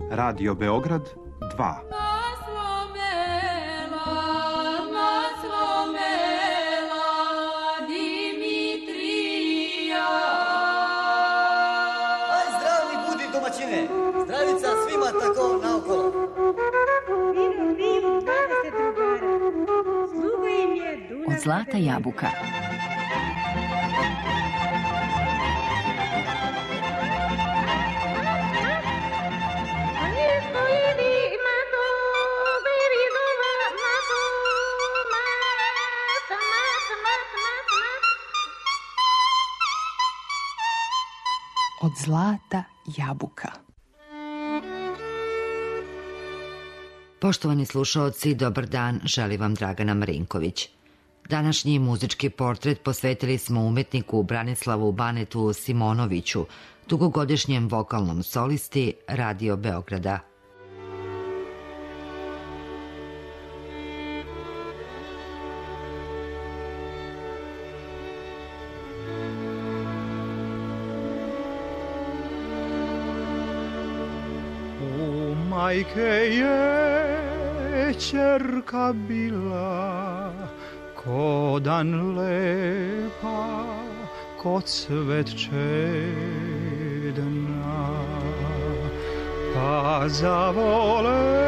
Radio Beograd 2. Zdravica svima tako naokolo. Od zlata jabuka. Od zlata jabuka. Poštovani slušaoci, dobar dan, želi vam Dragana Marinković. Današnji muzički portret posvetili smo umetniku Branislavu Banetu Simonoviću, dugogodišnjem vokalnom solisti Radio Beograda. Majke je ćerka bila, ko dan lepa, ko cvet čedna, pa zavole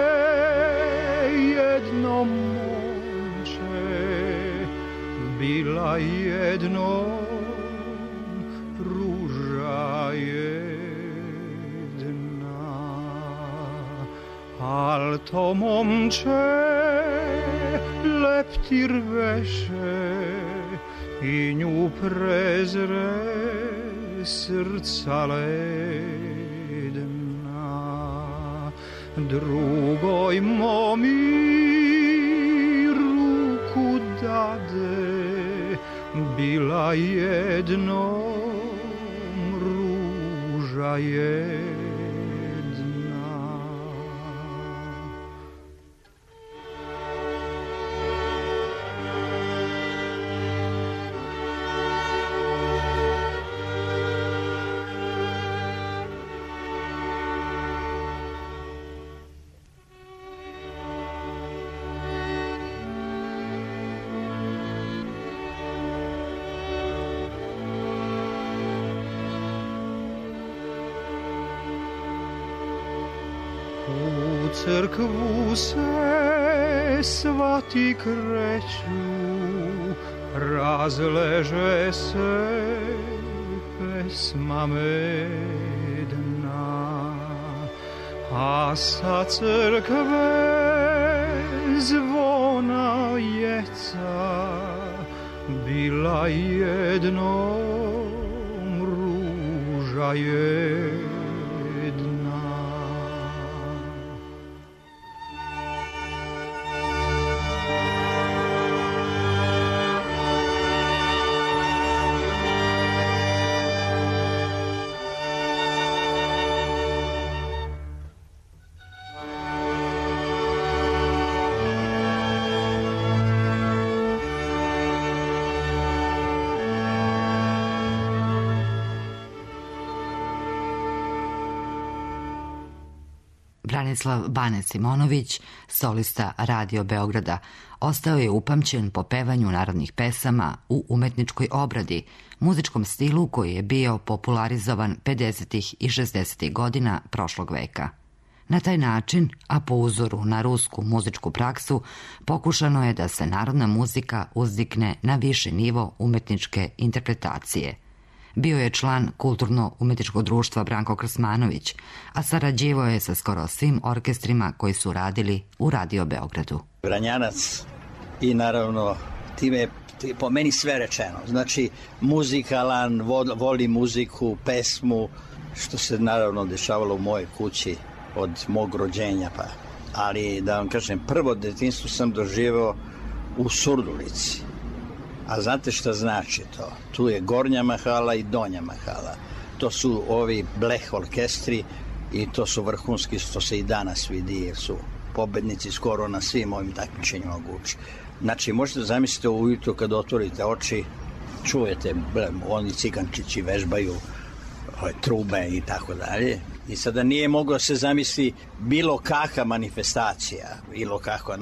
jedno momče, bila jednom ruža jedna. Al to momče leptir veše i nju prezre srca ledna. Drugoj momi ruku dade, bila jednom ruža jedna. U crkvu se svati kreću, razleže se pesma medna, a sa crkve zvona jeca, bila jednom ruža jedna. Branislav Bane Simonović, solista Radio Beograda, ostao je upamćen po pevanju narodnih pesama u umetničkoj obradi, muzičkom stilu koji je bio popularizovan 50. i 60. godina prošlog veka. Na taj način, a po uzoru na rusku muzičku praksu, pokušano je da se narodna muzika uzdigne na viši nivo umetničke interpretacije. Bio je član Kulturno-umetničkog društva Branko Krsmanović, a sarađivao je sa skoro svim orkestrima koji su radili u Radio Beogradu. Vranjanac i naravno time je po meni sve rečeno. Znači muzikalan, voli muziku, pesmu, što se naravno dešavalo u mojoj kući od mog rođenja. Ali da vam kažem, prvo detinjstvo sam doživeo u Surdulici. A znate šta znači to? Tu je Gornja mahala i Donja mahala. To su ovi bleh orkestri i to su vrhunski, što se i danas vidi, jer su pobednici skoro na svim ovim takmičenjima mogući. Znači, možete zamisliti ujutro kad otvorite oči, čujete, oni cigančići vežbaju trube i tako dalje. I sada nije moglo se zamisli bilo kakva manifestacija, bilo kakva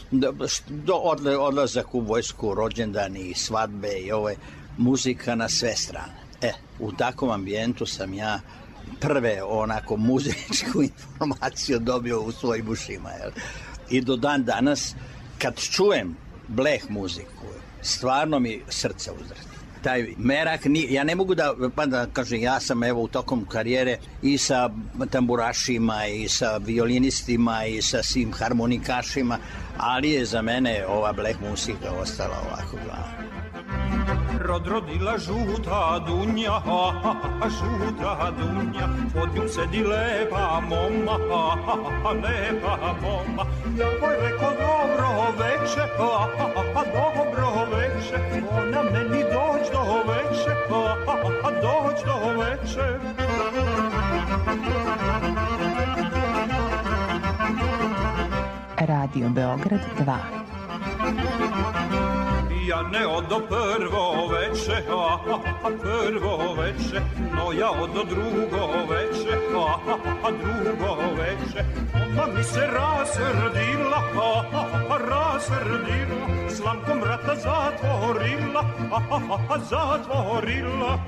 odlazak u vojsku, rođendani i svadbe i ovo je muzika na sve strane. U takvom ambijentu sam ja prve onako muzičku informaciju dobio u svojim ušima. I do dan danas kad čujem bleh muziku, stvarno mi srce uzvrti. Taj merak, ja ne mogu da kažem, ja sam evo u tokom karijere i sa tamburašima i sa violinistima i sa svim harmonikašima, ali je za mene ova bleh muzika ostala ovako glavna. Rodila žuta dunja, žuta dunja, pod njom sedi lepa moma, lepa moma. Joj reko dobro veče, dobro veče, ona meni doć do veče, doć do veče. Radio Beograd 2. Ja ne odo prvo veče, prvo veče, no ja odo drugo veče, drugo veče. Onda mi se rasrdila, rasrdila, slamkom vrata zatvorila, zatvorila.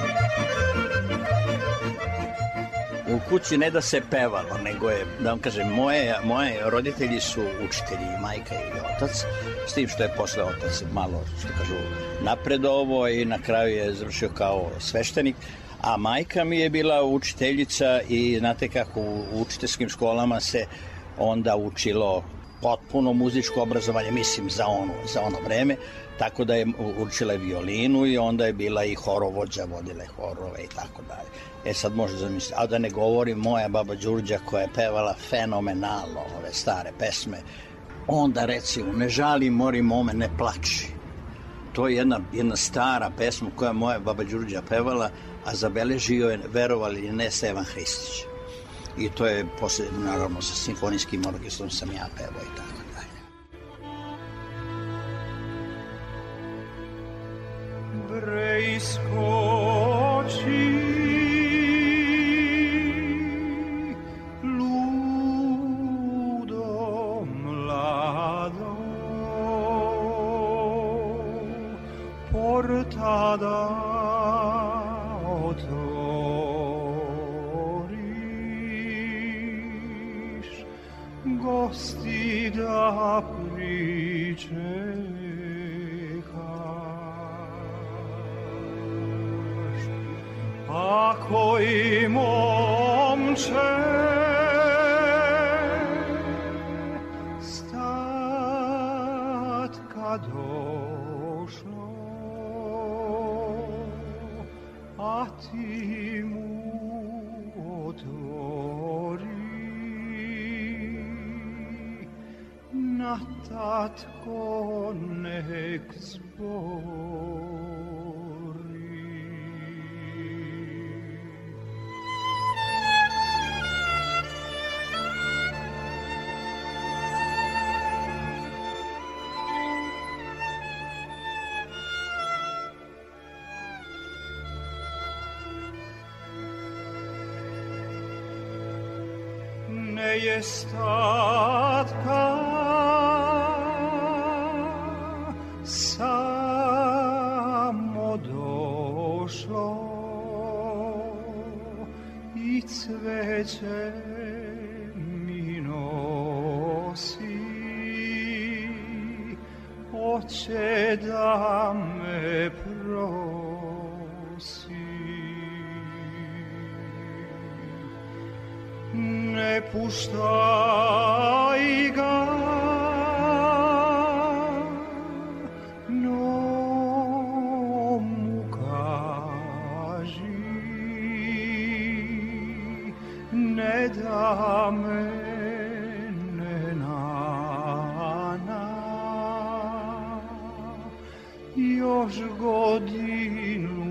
U kući ne da se pevalo, nego je, da vam kažem, moje roditelji su učitelji, majka i otac, s tim što je posle otac malo, što kažu, napredovo i na kraju je završio kao sveštenik, a majka mi je bila učiteljica i znate kako u učiteljskim školama se onda učilo potpuno muzičko obrazovanje, mislim za ono vreme, tako da je učila violinu i onda je bila i horovođa, vodile horove i tako dalje. Sad možete zamisliti, a da ne govorim moja baba Đurđa koja je pevala fenomenalno ove stare pesme, onda recimo ne žali mori mome, ne plači. To je jedna stara pesma koja moja baba Đurđa pevala, a zabeležio je, verovali ili ne, Stevan Hristić. I to je posle, naravno, sa simfonijskim orkestrom sam ja pevao i tako dalje. Preiskoči ludo mlado, portada otvoriš, gosti da pričekaš. Ako i momče stat kad došlo, a ti mu otvori, na tatko nek zbori. Ne je statka samo došlo i cveće mi nosi, hoće da me prosi. Ne puštaj ga, no mu kaži, ne da mene nana, još godinu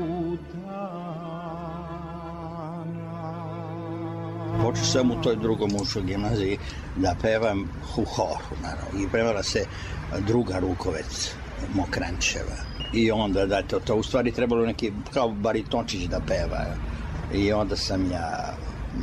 Počeo sam u toj drugom muškoj gimnaziji da pevam u horu, naravno. I pevala se druga Rukovec, Mokrančeva. I onda, da, to u stvari trebalo neki kao baritončić da peva. I onda sam ja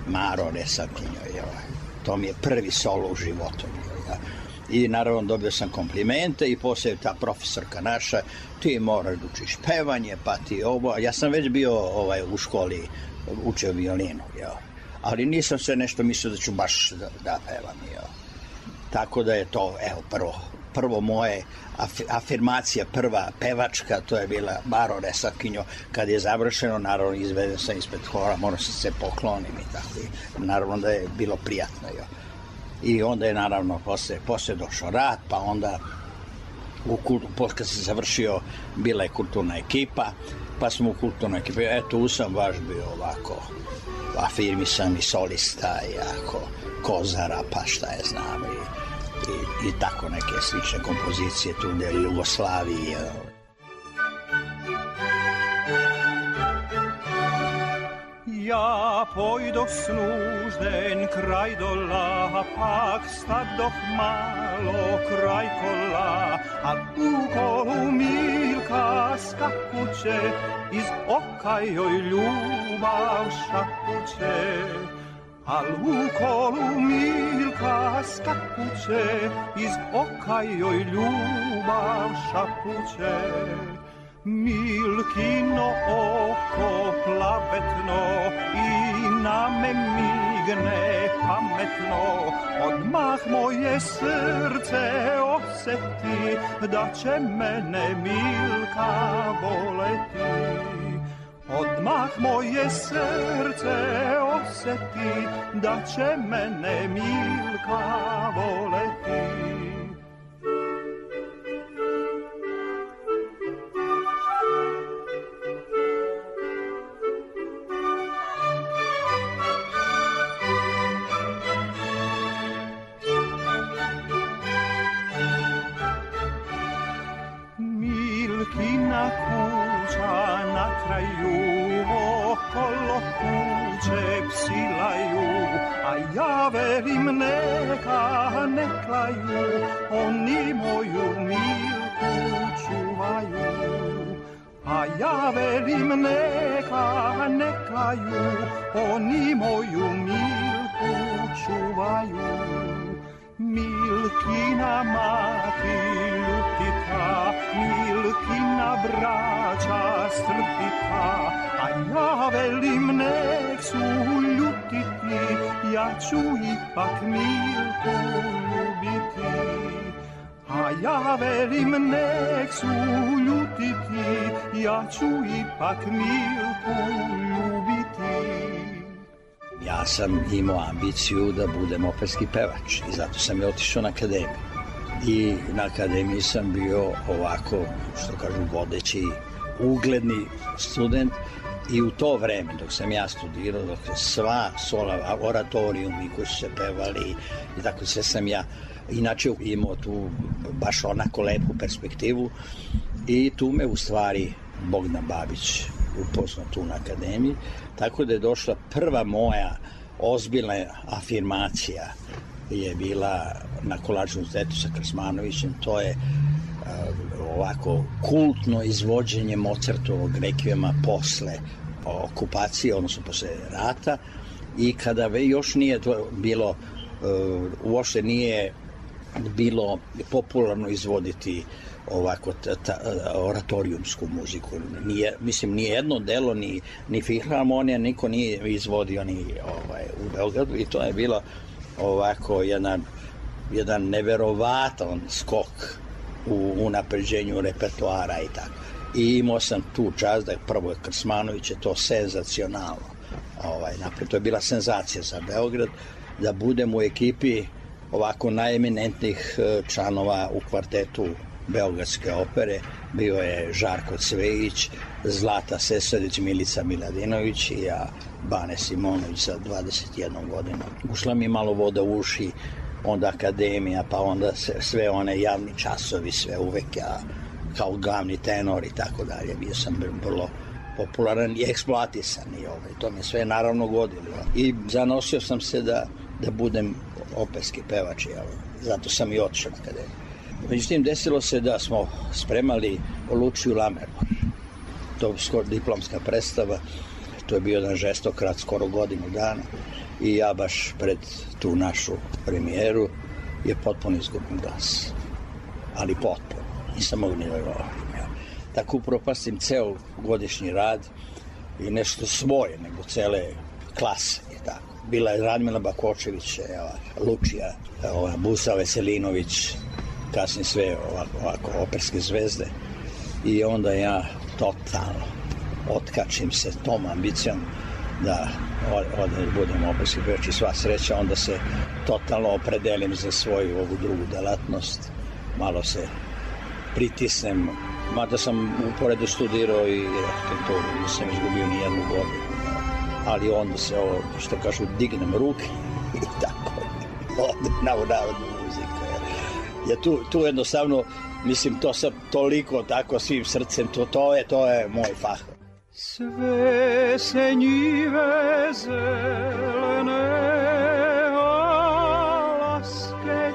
Maro Resakinjo. To mi je prvi solo u životu. I naravno dobio sam komplimente i poslije ta profesorka naša, ti moraš da učiš pevanje, pa ti ovo. Ja sam već bio u školi, učio violinu, ali nisam se nešto mislio da ću baš da pevam. Tako da je to, prvo moje afirmacija, prva pevačka, to je bila Maro Resakinjo. Kad je završeno, naravno izveden sam ispred hora, morao sam se poklonim i tako. Naravno da je bilo prijatno. I onda je naravno posle došao rat, pa onda kad se završio, bila je kulturna ekipa, pa smo u kulturnoj ekipi, tu sam baš bio ovako afirmisan i solista, i jako Kozara, pa šta je znam, i tako neke slične kompozicije tu u Jugoslaviji. Ja pojdoh snužden kraj dola, pak stadoh malo kraj kola, a u kolu Milka skakuće, iz oka joj ljubav šapuće. Al u kolu Milka skakuće, iz oka joj ljubav šapuće. Milkino oko plavetno i na me migne pametno, odmah moje srce osjeti da će mene Milka voleti. Odmah moje srce osjeti da će mene Milka voleti. Milkina kuća na kraju, okolo kuće psi laju, a ja velim neka ne klaju, oni moju Milku čuvaju. A ja velim neka ne klaju, oni moju Milku čuvaju. Milkina mati ljutica, Milkina braća strpita, a ja velim nek su ljutiti, ja ću ipak Milku ljubiti. A ja velim nek su ljutiti, ja ću ipak Milku ljubiti. Ja sam imao ambiciju da budem operski pevač i zato sam i otišao na akademiju. I na akademiji sam bio ovako, što kažu, vodeći, ugledni student. I u to vreme, dok sam ja studirao, dok je sva sola, oratorijumi koji su se pevali i tako sve sam ja inače imao tu baš onako lepu perspektivu. I tu me u stvari Bogdan Babić upoznao tu na akademiji. Tako da je došla prva moja ozbiljna afirmacija je bila na Kolačnom tetu sa Krsmanovićem. To je ovako kultno izvođenje Mozartovog rekvijema posle okupacije, odnosno posle rata, i kada još nije to bilo, uopšte nije bilo popularno izvoditi ovako oratorijumsku muziku. Nije jedno delo, ni filharmonija, niko nije izvodio ni u Beogradu, i to je bilo ovako jedan neverovatan skok u unapređenju repertoara i tako. I imao sam tu čast da prvo Krsmanović je to senzacionalno napred. To je bila senzacija za Beograd, da budem u ekipi ovako najeminentnih članova u kvartetu Beogradske opere. Bio je Žarko Cvejić, Zlata Sesadić, Milica Miladinović i ja, Bane Simonović sa 21 godinom. Ušla mi malo voda u uši, onda akademija, pa onda sve one javni časovi, sve uvek ja kao glavni tenor i tako dalje. Bio sam vrlo popularan i eksploatisan i to mi sve naravno godilo. I zanosio sam se da budem operski pevač, zato sam i otišao na akademiju. Međutim, desilo se da smo spremali Lučiju Lammermoor. To je skoro diplomska predstava, to je bio jedan žestok rad, skoro godinu dana. i ja baš pred tu našu premijeru je potpuno izgubim glas. Ali potpuno. Nisam mogu ni da govorim. Tako upropastim ceo godišnji rad i nešto svoje, nego cele klase. I tako. Bila je Radmila Bakočević, Lučija, Busa Veselinović, kasnije sve ovako operske zvezde. I onda ja totalno otkačim se tom ambicijom da budem operski pevač i sva sreća, onda se totalno opredelim za svoju ovu drugu delatnost. Malo se pritisnem, mada sam uporedu studirao i arhitekturu, nisam izgubio ni jednu godinu. Ali onda se ovo, što kažu, dignem ruke i tako odem na narodnu muziku. Ja tu jednostavno, mislim, to sam toliko tako svim srcem, to je moj fah. Sve se njive zelene, alaske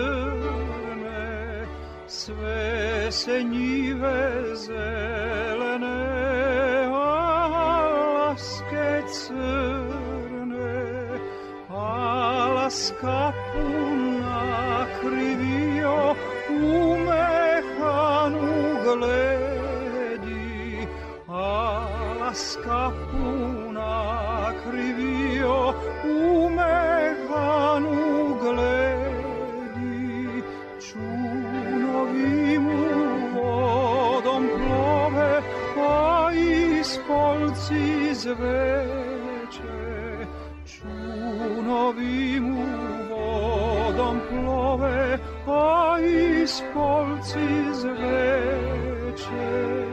crne, sve se njive zelene, alaske crne, alaska puna krivio u mehanu gledi, alaska puna krivio u mehanu gledi, čunovi mu vodom plove, a ispolci zveče, čunovi mu vodom plove, a ispolci zveče.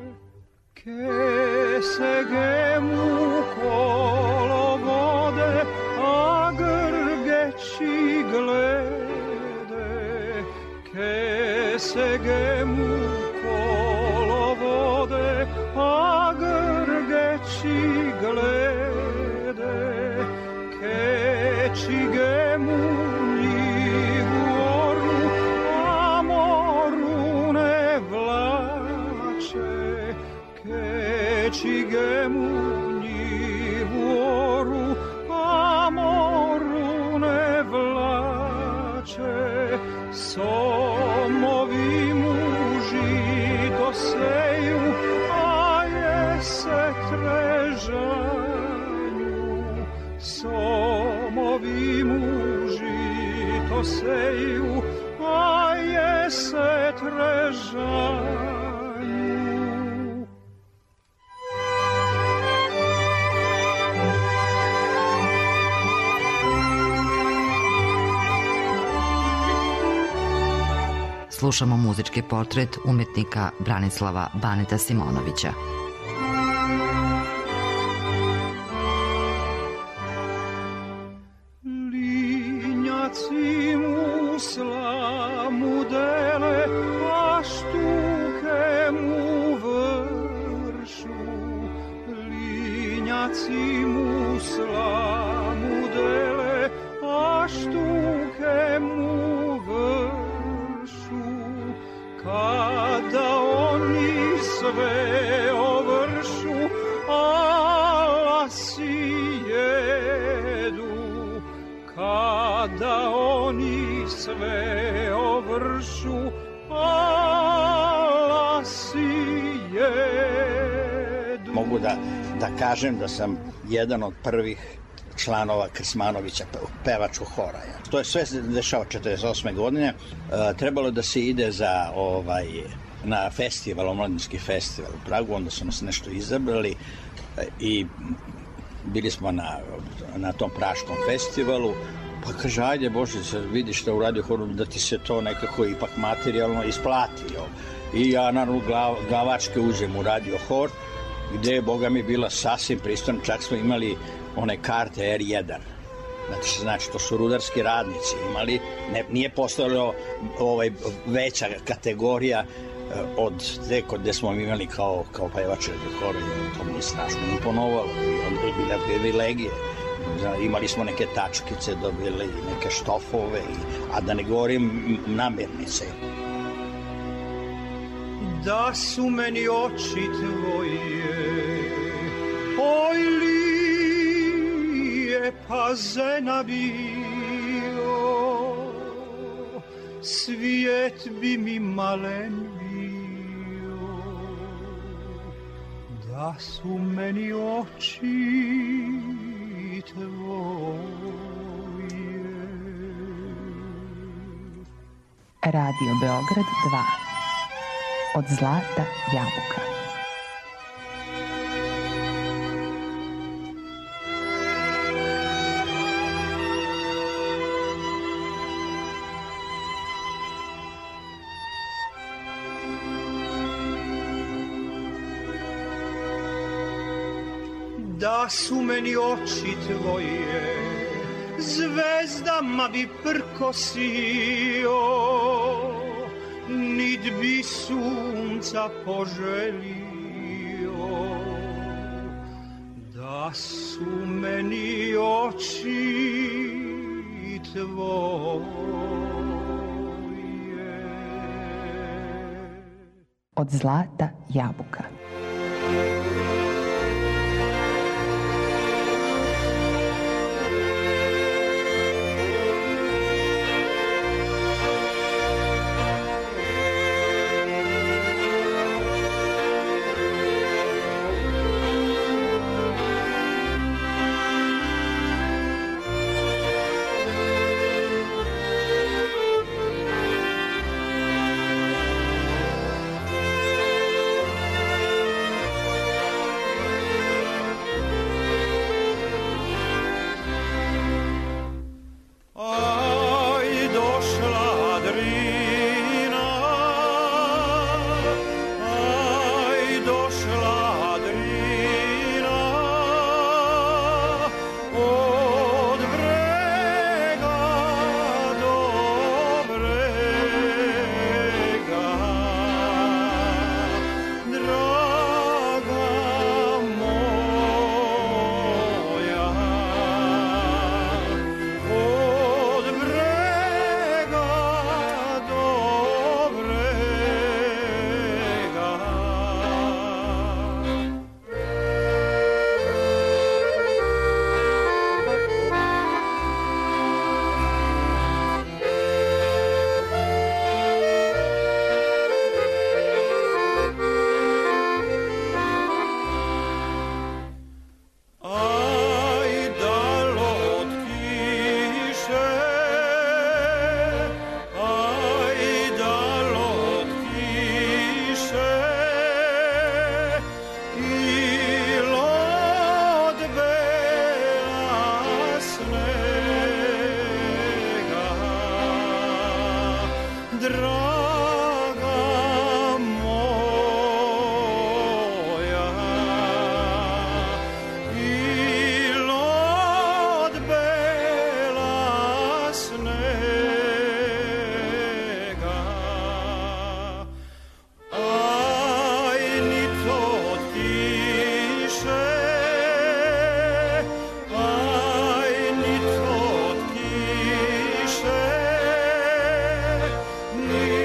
Che se gemu kolo vode, a grgeći glede. Che se gemu kolo vode, a grgeći glede. Che ci gemu njivoru, a moru ne vlače. Che ci gemu njivoru, a moru ne vlače. Somovi muži doseju, a jese trežanju. Somovi muži doseju, a jese trežanju. Slušamo muzički portret umetnika Branislava Baneta Simonovića. Linjaci mu slamu dele, a štuke mu vršu. Linjaci mu slamu dele, a štuke mu vršu. Kada oni sve ovršu, alasi jedu. Kada oni sve ovršu, alasi jedu. Mogu da kažem da sam jedan od prvih članova Krsmanovića, pevačkog hora. To je sve dešava 48. godine. Trebalo da se ide na festival, omladinski festival u Pragu, onda su nas nešto izabrali i bili smo na tom praškom festivalu. Pa kaže, ajde Bože, vidiš da u radio horu da ti se to nekako ipak materijalno isplati. I ja naravno glavačke uđem u radio hor, gde je, boga mi, bila sasvim pristojna, čak smo imali one karte R1. Znači, to su rudarski radnici imali, nije postojala veća kategorija od te gde smo imali kao pevači radio hora. To mi je strašno imponovalo i onda je bila privilegije. Imali smo neke tačkice, dobili neke štofove, a da ne govorim namirnice. Da su meni oči tvoje, oj lije pazena bio, svijet bi mi malen bio, da su meni oči tvoje. Radio Beograd 2. Od zlata jabuka. Da su meni oči tvoje, zvezdama bi prkosio, nit bi sunca poželio. Da su meni oči tvoje. Od zlata jabuka. Ni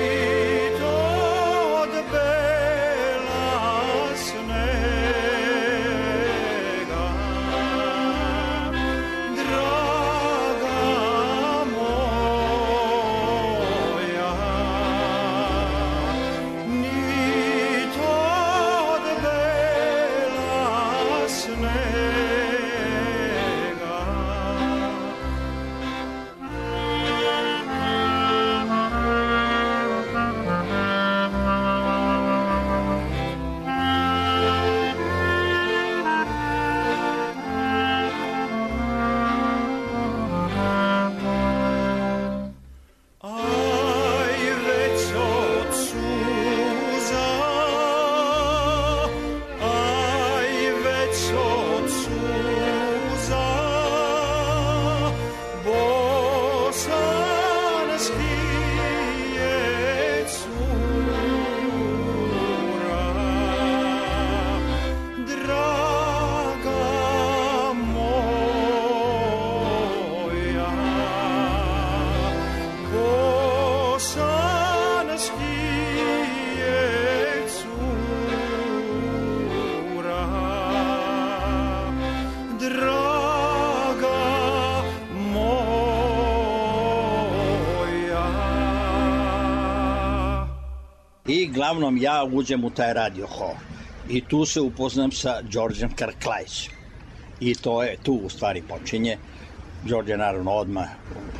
uglavnom ja uđem u taj radio hol i tu se upoznam sa Đorđem Karklajćem. I to je tu u stvari počinje. Đorđe naravno odmah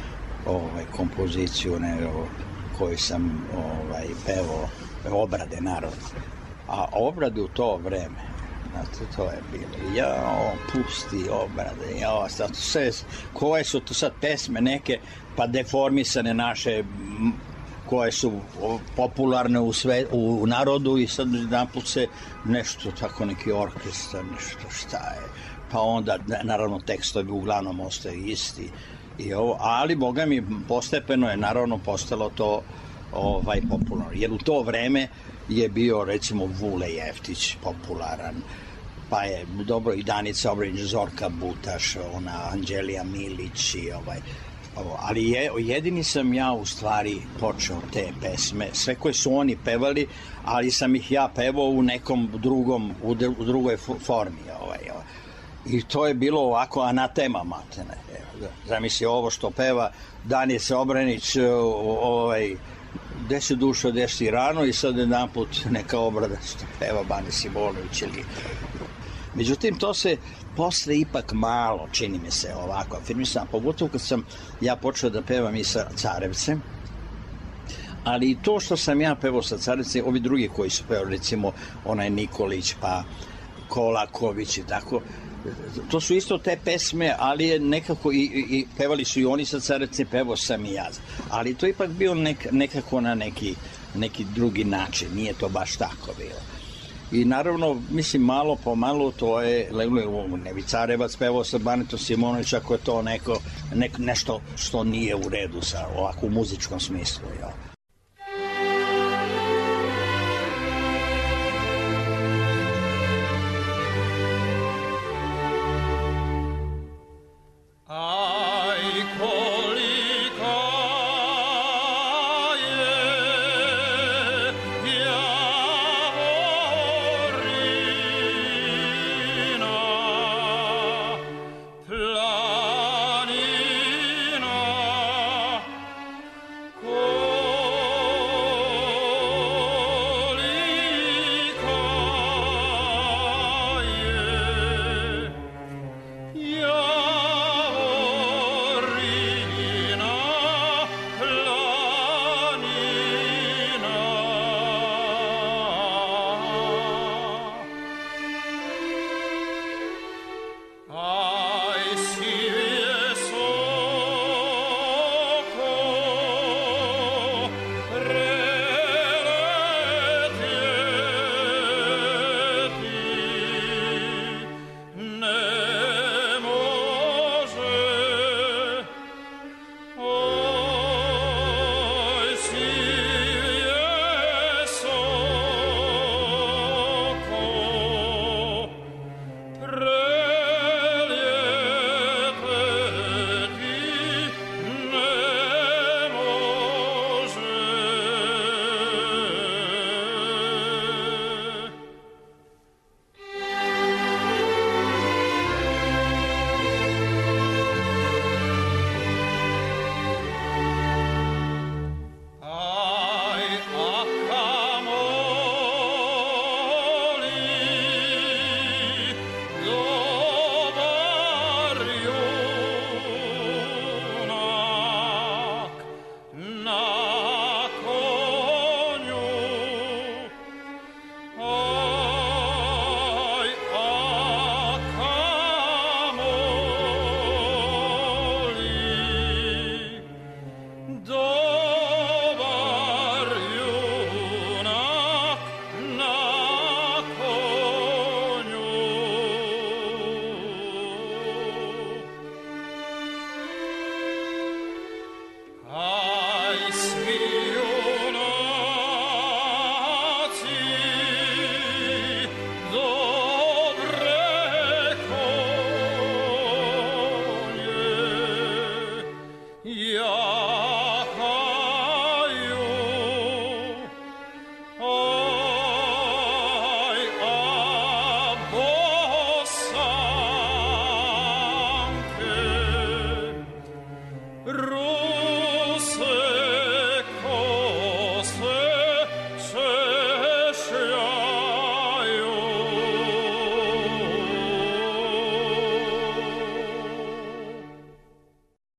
kompoziciju koju sam pevao, obrade naravno. A obrade u to vreme, znate, to je bilo, pusti obrade, sve, koje su to sad pesme neke, pa deformisane naše, koje su popularne u narodu i sad jedanput se nešto, tako neki orkestar, nešto šta je, pa onda naravno tekstovi uglavnom ostaju isti i ali boga mi postepeno je naravno postalo to popularno, jer u to vreme je bio recimo Vule Jeftić popularan, pa je dobro i Danica Obrenić, Zorka Butaš, Anđelija Milić i ali jedini sam ja u stvari počeo te pesme, sve koje su oni pevali, ali sam ih ja pevao u nekom u drugoj formi. I to je bilo ovako anatema matene. Zamisli ovo što peva Danica Obrenić, gde si dušo, gde si rano, i sad jedan put neka obrada što peva Bane Simonović. Međutim, to se posle ipak malo, čini mi se, ovako afirmisano, pogotovo kad sam ja počeo da pevam i sa Carevcem, ali i to što sam ja pevao sa Carevcem, ovi drugi koji su pevali, recimo onaj Nikolić, pa Kolaković i tako, to su isto te pesme, ali je nekako i pevali su i oni sa Carevcem, pevao sam i ja, ali to ipak bio nekako na neki drugi način, nije to baš tako bilo. I naravno, mislim, malo po malo to je, Nevi Carevac pevao sa Banetom Simonović, ako je to nešto što nije u redu sa ovako u muzičkom smislu, jel? Ja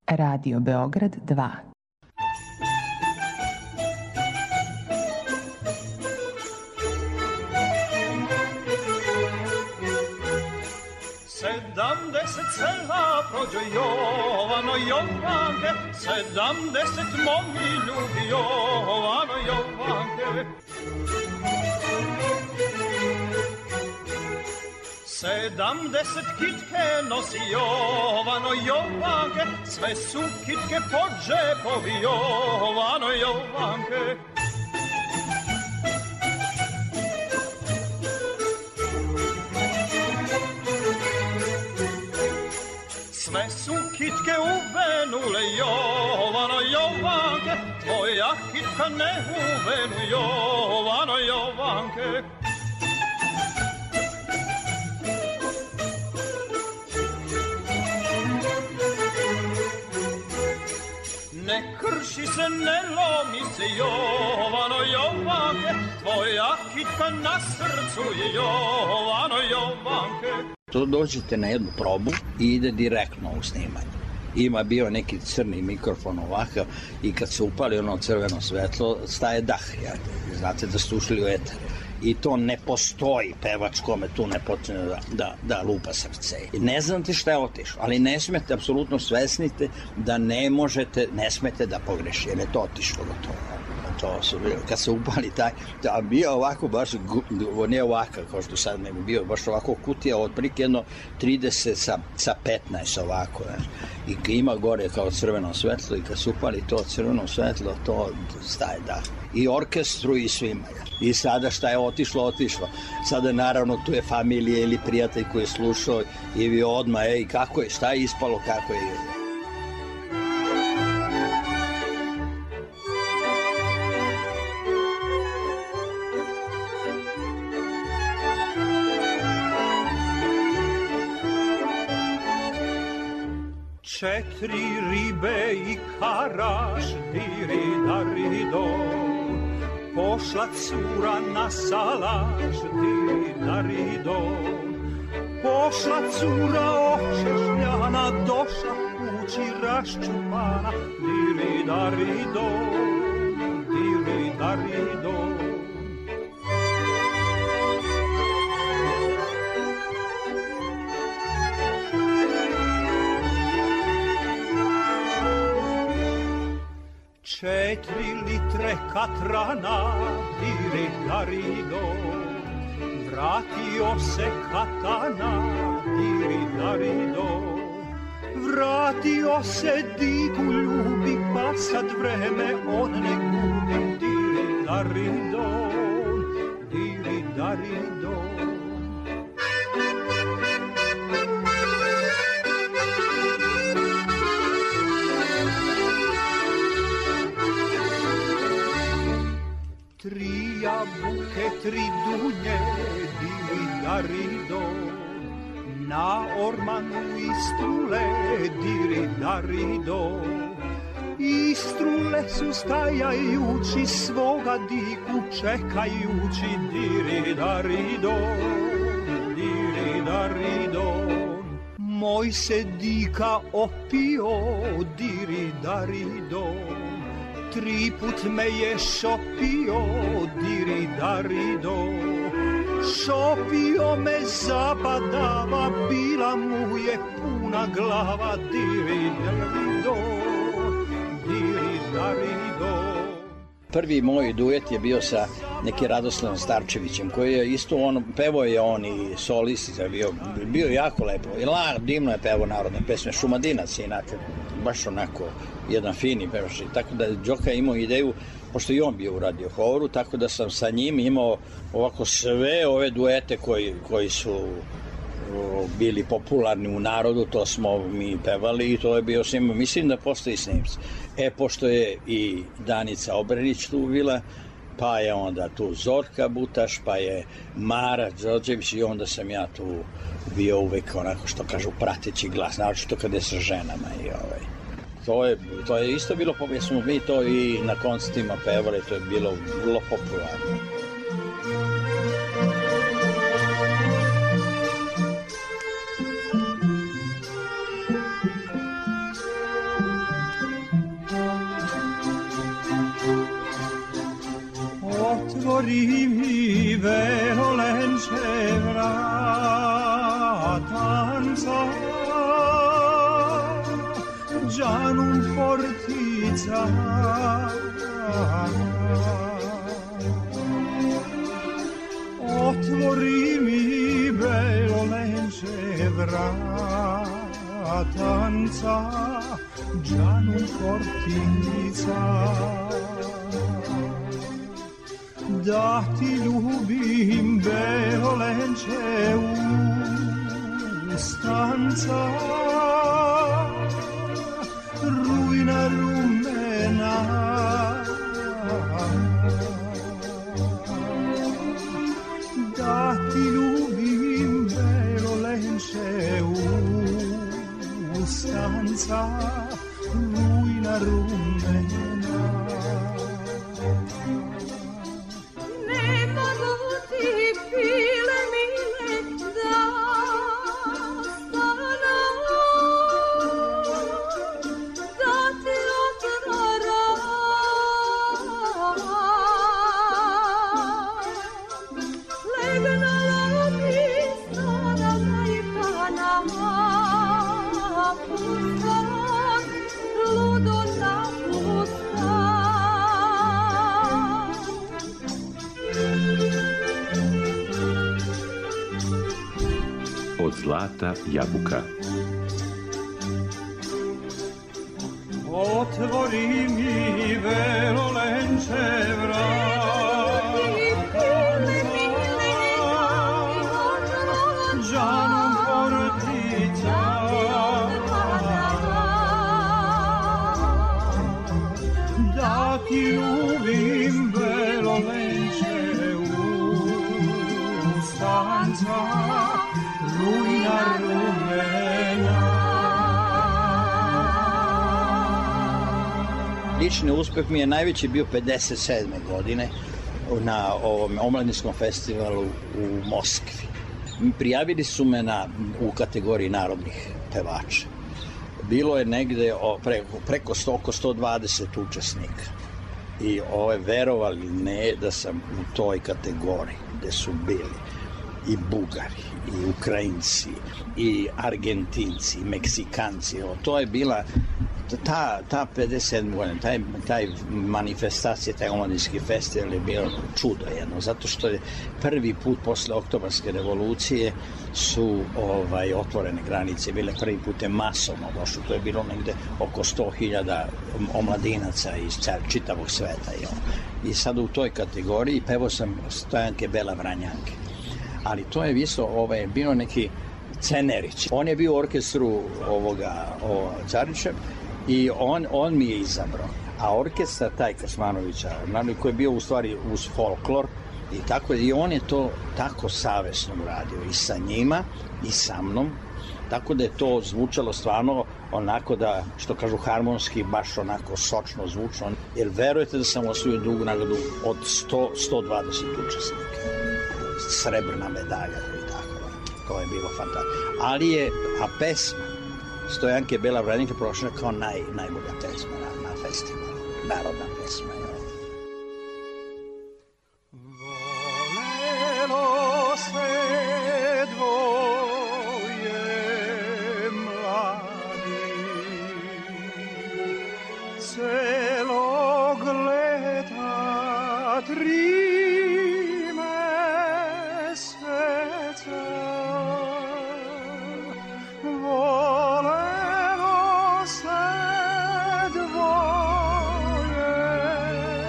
Radio Beograd 2. Sedamdeset sela prođe Jovano Jovanke, 70 momi ljudi Jovano Jovanke. 70 kitke nosi Jovano Jovanke, sve su kitke pod džepovi Jovano Jovanke. Sve su kitke uvenule Jovano Jovanke, tvoja kitka ne uvenu Jovano Jovanke. Ne krši se, ne lomi se Jovano Jovanke, tvoja kitka na srcu je Jovano Jovanke. To dođete na jednu probu i ide direktno u snimanje. Ima bio neki crni mikrofon ovakav i kad se upali ono crveno svetlo, staje dah. Znate da ste ušli u eter. I to ne postoji pevač kome tu ne počne da lupa srce. Ne znate šta je otišlo, ali ne smete, apsolutno svesnite da ne smete da pogreši, jer je to otišlo do toga. To su, kad se upali taj, da bio ovako baš, nije ovakav kao što sad, nego bio baš ovako kutija, otprilike jedno 30 sa 15 ovako, i ima gore kao crveno svetlo i kad se upali to crveno svetlo, to staje da. I orkestru i svima. I sada šta je otišlo. Sada naravno tu je familija ili prijatelj koji je slušao i vi odmah, kako je, šta je ispalo, kako je. Četiri ribe i karaš, diri darido, pošla cura na salaš, diri darido. Pošla cura očešljana, došla kući raščupana, diri darido, diri darido. Četiri litre katrana, diri darido, vratio se katana, diri darido. Vratio se diku ljubi, pa sad vreme on ne gubi, diri darido, diri darido. Tri jabuke, tri dunje, diri darido, na ormanu istrule, diri darido. Istrule su stajajući svoga diku čekajući, diri darido, diri darido. Moj se dika opio, diri darido, 3 put me je šopio, diri darido. Šopio me zabadava, bila mu je puna glava, diri darido, diri darido. Prvi moj duet je bio sa nekim Radoslavom Starčevićem, koji je isto, pevao je on i solist, bio jako lepo. I divno je pevao narodne pesme, Šumadinac je inate, baš onako jedan fini pevač. Tako da Đoka imao ideju, pošto i on bio u Radio Hovoru, tako da sam sa njim imao ovako sve ove duete koji su bili popularni u narodu, to smo mi pevali i to je bio snimao. Mislim da postoji snimci. Pošto je i Danica Obrenić tu bila, pa je onda tu Zorka Butaš, pa je Mara Đorđević i onda sam ja tu bio uvek onako što kažu prateći glas, naročito kada je sa ženama i to je isto bilo, jer smo mi to i na koncertima pevali, to je bilo vrlo popularno. otvori mi verolenče vratanca, Gianum fortica. Otvori mi verolenče vratanca, Gianum fortica. Da ti ljubim verolenče ustanca, rujna rumena. Da ti ljubim verolenče ustanca, rujna rumena. Zlata jabuka. Otvori mi verolenče vratanca, Gianum fortica. Da ti ljubim verolenče ustanca, rujna rumena. Lični uspeh mi je najveći bio 57. godine na ovom omladinskom festivalu u Moskvi. Prijavili su me u kategoriji narodnih pevača. Bilo je negde preko 100, oko 120 učesnika. I verovali ne da sam u toj kategoriji gde su bili i Bugari, i Ukrajinci, i Argentinci, i Meksikanci. To je bila ta 57 godina, taj manifestacija, taj omladinski festival je bio čudo jedno, zato što je prvi put posle Oktobarske revolucije su otvorene granice, bile prvi put je masovno došlo, to je bilo negde oko 100.000 omladinaca iz čitavog sveta. I sad u toj kategoriji pevao sam stojanke Bela Vranjanke. Ali to je bio neki Cenerić. On je bio u orkestru Carića i on mi je izabrao. A orkestar taj Kasmanovića, koji je bio u stvari uz folklor i on je to tako savesno uradio i sa njima i sa mnom, tako da je to zvučalo stvarno onako da, što kažu, harmonski, baš onako sočno zvučno. Jer verujete da sam osvojio drugu nagradu od 120 učesnika. Srebrna medalja i tako. To je bilo fantastično. A pesma Stojanke Bela Vranjanke prošla kao najbolja pesma na festivalu. Narodna pesma. Volelo se dvoje mladi, celog leta 3 volelo se dvoje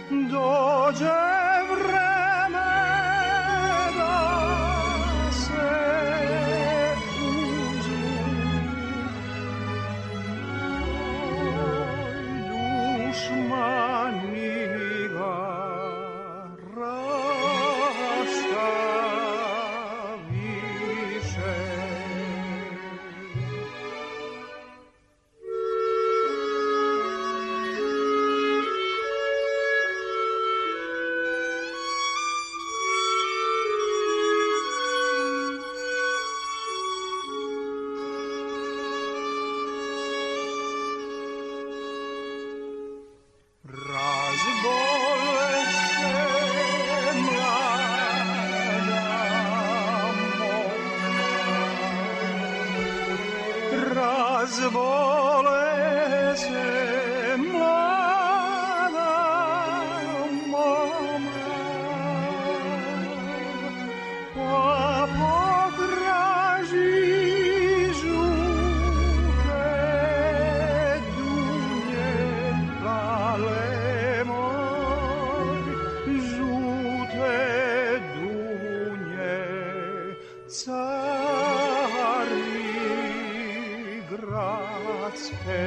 dođe vreme da se uđu. Dušmani ga rastaviše. Razvole se mlada moma, pa potraži žute dunje, plale moj, žute dunje, cari gradske.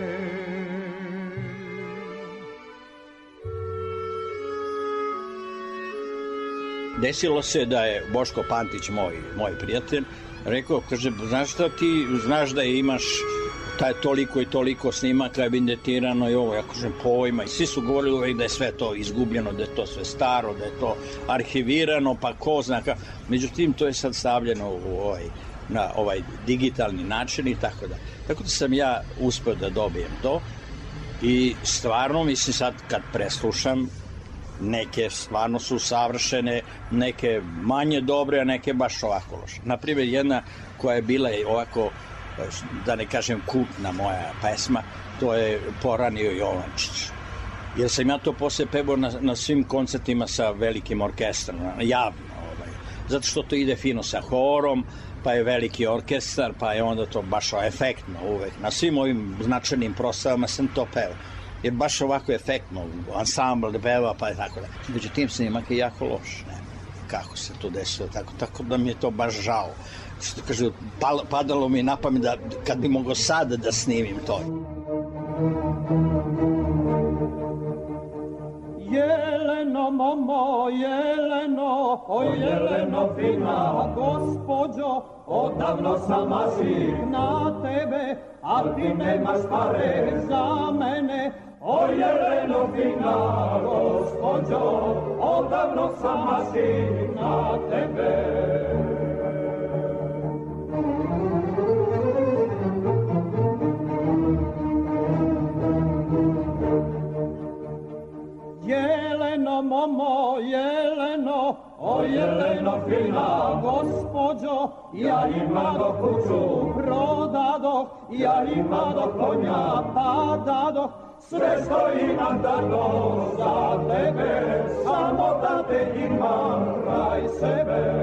Desilo se da je Boško Pantić, moj prijatelj, rekao, kaže, znaš šta ti, znaš da imaš taj toliko i toliko snimaka evidentirano i ovo, ja kažem, pojma. I svi su govorili uvek da je sve to izgubljeno, da je to sve staro, da je to arhivirano, pa ko zna kako. Međutim, to je sad stavljeno na ovaj digitalni način i tako da. Tako da sam ja uspeo da dobijem to i stvarno, mislim, sad kad preslušam, neke stvarno su savršene, neke manje dobre, a neke baš ovako loše. Naprimjer, jedna koja je bila ovako, da ne kažem kultna moja pesma, to je Poranio Jovančić. Jer sam ja to posle pevao na svim koncertima sa velikim orkestrom, javno. Zato što to ide fino sa horom, pa je veliki orkestar, pa je onda to baš efektno uvek. Na svim ovim značajnim proslavama sam to pevao. Je baš ovako efektno, ansambl da peva, pa je tako da. Međutim, snimak je jako loš. Ne? Kako se to desilo, tako da mi je to baš žao. Što kaže, padalo mi na pamet da kad bi mogao sada da snimim to. Jeleno, momo, Jeleno, o Jeleno fina, gospođo, odavno sam mažir na tebe, a ti nemaš pare za mene. O Jeleno fina, gospođo, odavno sam mažir na tebe. Jeleno, momo, Jeleno, o Jeleno fina, gospođo, ja imado kuću prodadoh, ja imado konja padadoh, sve što imam dadoh za tebe, samo da te imam kraj sebe.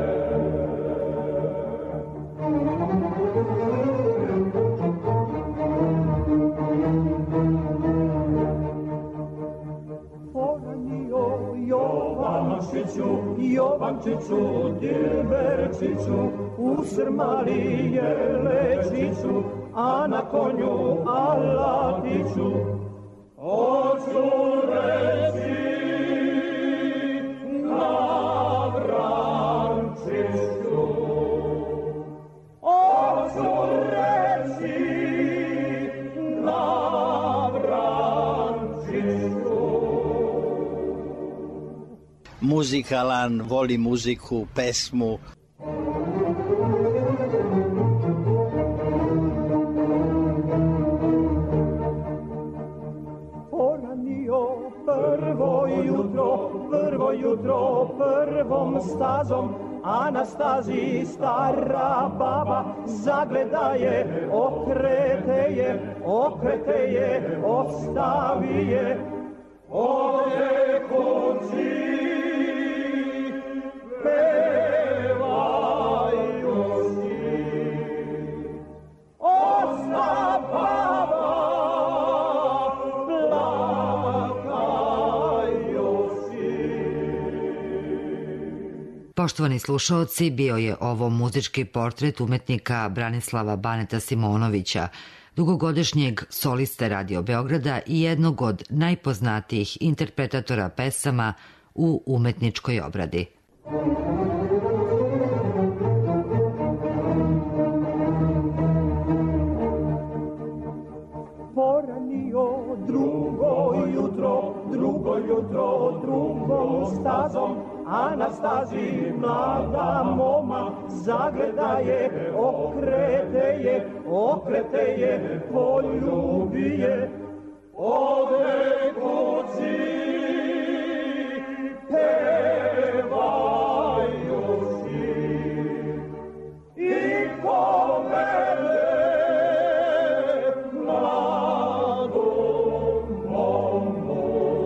Jovančiću, Dilberčiću, usrmali Jelečiću, a na konju Alatiću. Hoću reći Navrančiću, hoću reći Navrančiću. Muzikalan, voli muziku, pesmu. Poranio prvo jutro, prvom stazom, Anastaziji stara baba zagleda je, okrete je, ostavi je, ode kući. Plakaju Poštovani slušaoci, bio je ovo muzički portret umetnika Branislava Baneta Simonovića, dugogodišnjeg soliste Radio Beograda i jednog od najpoznatijih interpretatora pesama u umetničkoj obradi. Poranio drugo jutro, drugom stazom, Anastaziji mlada moma, zagledaje, okrete je, poljubi je, ove kuci pevaju si i povede mladu momu.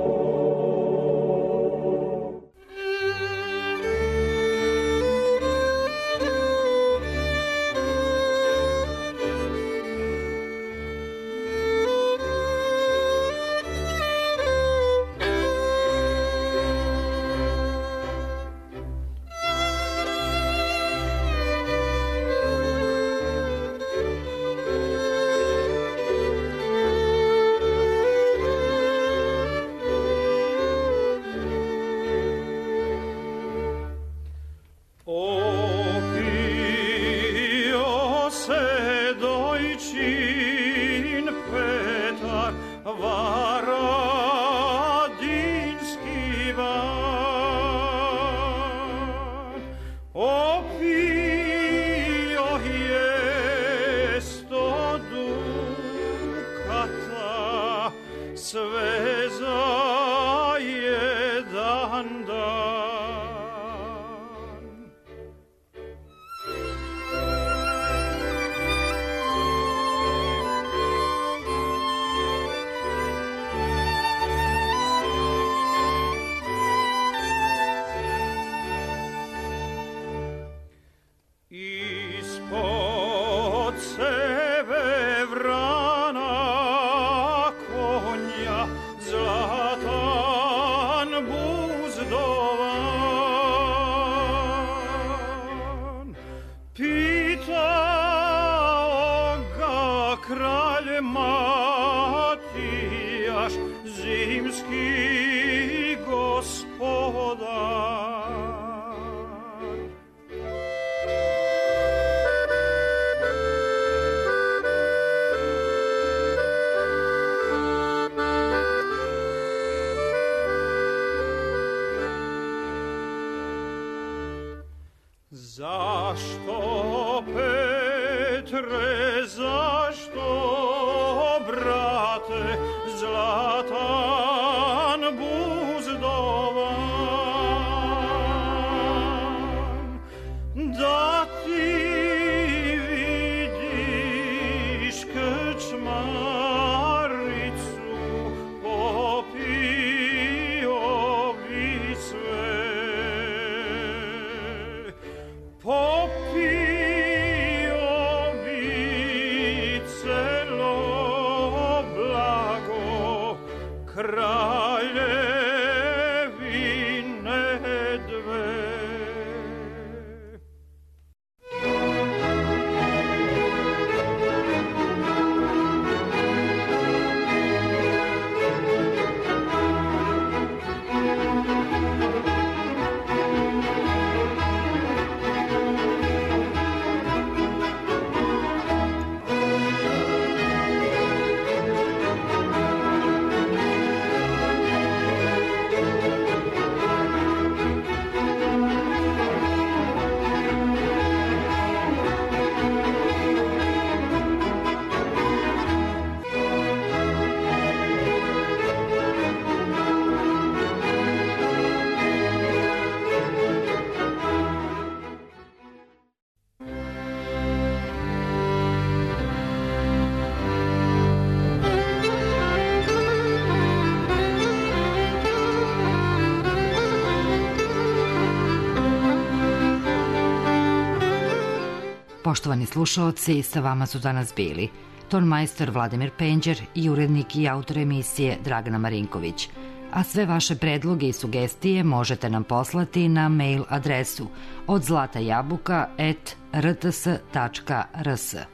Zašto, Petre, zašto, brate, zlatan buzdovan, da ti vidiš krčmaricu, popio bi sve. Popio bi celo blago kraljevine dve. Poštovani slušaoci, sa vama su danas bili tonmajstor Vladimir Penđer i urednik i autor emisije Dragana Marinković, A sve vaše predloge i sugestije možete nam poslati na mail adresu odzlatajabuka@rts.rs.